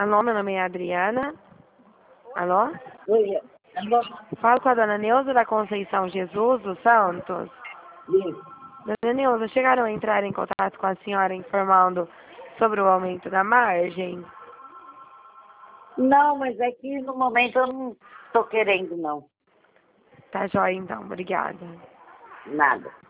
Alô, meu nome é Adriana. Alô? Oi, alô? Falo com a dona Neuza da Conceição Jesus dos Santos. Isso. Dona Neuza, chegaram a entrar em contato com a senhora informando sobre o aumento da margem? Não, mas é que no momento eu não estou querendo, não. Tá joia, então. Obrigada. Nada.